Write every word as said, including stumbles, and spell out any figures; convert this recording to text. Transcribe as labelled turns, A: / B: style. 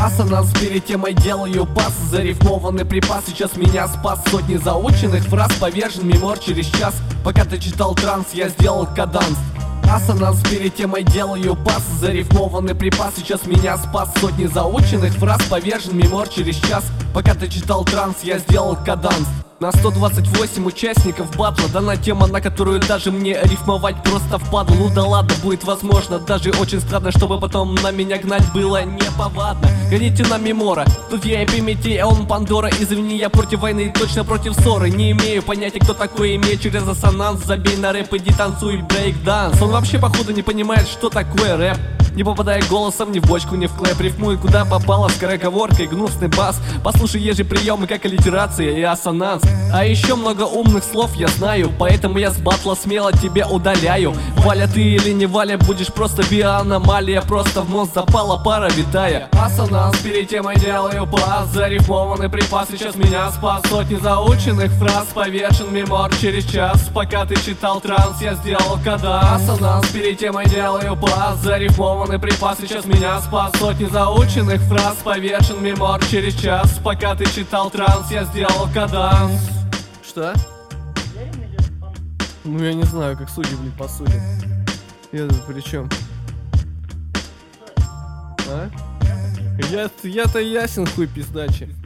A: Ассонанс перед темой делаю пас. Зарифмованный припас сейчас меня спас. Сотни заученных фраз повержен мемор через час. Пока ты читал транс, я сделал каданс. Ассонанс перед темой делаю пас. Зарифмованный припас сейчас меня спас. Сотни заученных фраз повержен мемор через час. Пока ты читал транс, я сделал каданс. На сто двадцать восемь участников батла дана тема, на которую даже мне рифмовать просто впадло. Ну да ладно, будет возможно, даже очень странно, чтобы потом на меня гнать было неповадно. Гоните на мемора, тут я и Прометей, а он Пандора. Извини, я против войны, точно против ссоры. Не имею понятия, кто такой, имею через ассонанс. Забей на рэп, иди танцуй брейк-данс. Он вообще походу не понимает, что такое рэп. Не попадая голосом ни в бочку, ни в клэп. Рифмует куда попало, скороговоркой, гнусный бас. Послушай ежи приемы, как аллитерация и ассонанс. А еще много умных слов я знаю, поэтому я с батла смело тебя удаляю. Валя ты или не Валя, будешь просто биоаномалия. Просто в мозг запала пара витая. Ассонанс перед темой делаю пас. Зарифмованный припас сейчас меня спас. Сотни заученных фраз повешен мемор через час. Пока ты читал транс, я сделал каданс. Ассонанс перед темой делаю пас. Зарифмованный припас сейчас меня спас. Сотни заученных фраз повешен мемор через час. Пока ты читал транс, я сделал каданс. Что? Ну я не знаю, как судьи, блин, посудят. Я тут при чем? А? Я, я-то ясен, хуй пиздачи.